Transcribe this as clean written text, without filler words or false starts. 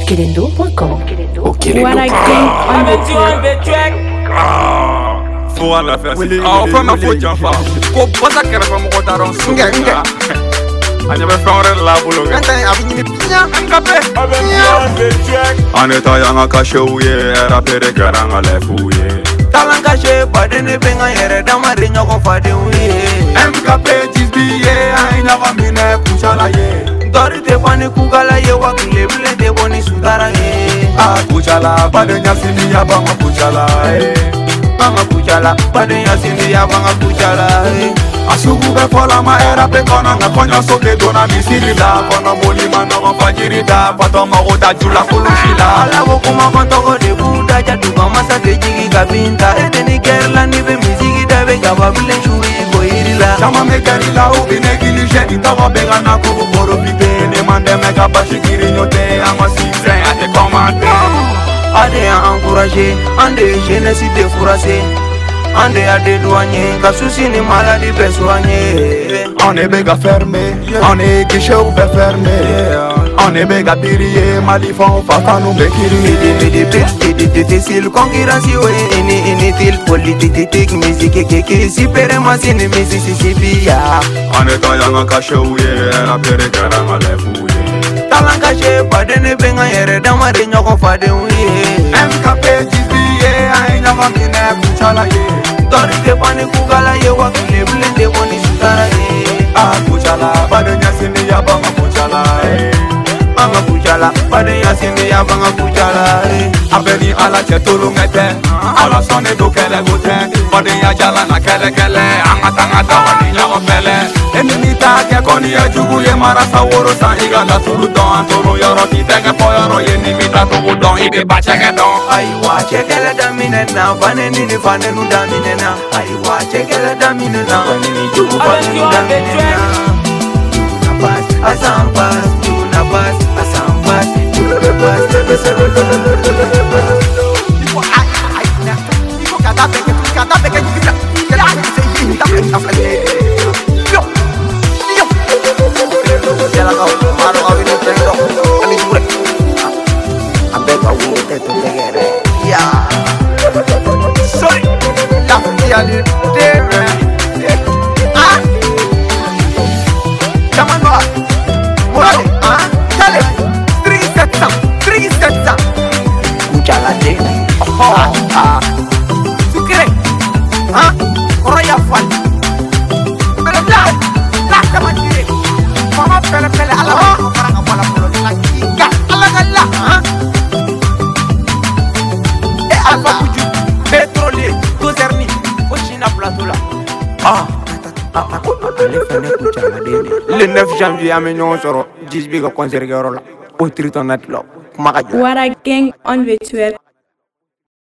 Okelendo.com. Faut la faire. Enfin, ma faute, j'en fais. Ko basa kɛrɛ fɛ mɔgɔ t'a dɔn so. A ɲɛ bɛ fɛn wɛrɛ la bolo kɛ. An de ta y'an ka kashew ye, rapere kɛra an ka lɛfuw ye. Talan kashe baden ne bɛ n ka yɛrɛ dama de ɲɔgɔn fadenw ye. MKP Jisbi ye, an ye ɲɔgɔn minɛ kucala ye. Dɔri tɛ bɔ ni kugala ye wa tile bilen tɛ bɔ ni sutara ye. Kucala, baden ɲasini ya ban ka kucala ye. Banga kucala, baden ɲasini ya ban ka kucala ye. A sugu bɛ fɔla ma RAP kɔnɔ nka kɔɲɔso tɛ donna misiri la. Kɔnɔ boli ma nɔgɔn fajiri da, fatɔ mago ta ju la kolosi la. Ala ko kuma fɔ tɔgɔ de b'u da jatu ka masa tɛ jigi ka bin ta. E tɛ ni kɛri la ni bɛ misigi da bɛ gaba bilen suri ko yiri la. Caman bɛ kɛri la u bi neglige, i tɔgɔ bɛ ka na k'u profite. Ne man dɛmɛ ka basi kiri ɲɔ tɛ an ka succès a tɛ commandé. A de y'an encouragé, an de ye jeunesse défourassée. On a des douaniers, ka souci ni maladie bɛ soigner. On est béga fermé, on est guichet ou bɛ fermé. On est béga pirier, malifon fata nous bɛ kiri. Difficile concurrence oui, inutile politique, musique keke, super machine, Mississippi. On est en yanga caché ou ye, rapere kɛra an ka lɛfuw ye. Talan kashe baden ne bɛ n ka yɛrɛ dama de ɲɔgɔn fadenw ye. MKP Jisbi ye, an ye ɲɔgɔn minɛ kucala ye. Dɔri tɛ bɔ ni kugala ye wa tile bilen tɛ bɔ ni sutara ye. Kucala, baden ɲasini ya ban ka kucala ye. Banga kucala, baden ɲasini ya ban ka kucala ye. A bɛ ni Ala cɛ tolonkɛ tɛ, Ala sɔnnen do kɛlɛko tɛ. Badenya jala na kɛlɛ, an ka taa n ka dawa ni ɲɔgɔn fɛlɛ. E ni ni t'a kɛ kɔni ye jugu ye, marasa woro san i ka laturu dɔn. An toro yɔrɔ k'i tɛgɛ fɔ yɔrɔ ye, ni mi tacogo dɔn i bɛ ba cɛkɛ dɔn. Ayiwa cɛkɛlɛ daminɛ na, faneni ni fanenu daminɛ na. Ayiwa cɛkɛlɛ daminɛ na, faneni jugu fanenu daminɛ na. Tuna pas, asan pas, tuna pas, asan pas, tuna pas, Le 9 janvier, à Mignon sera 10 big concert. Au Triton Net Club. What a gang on virtuel.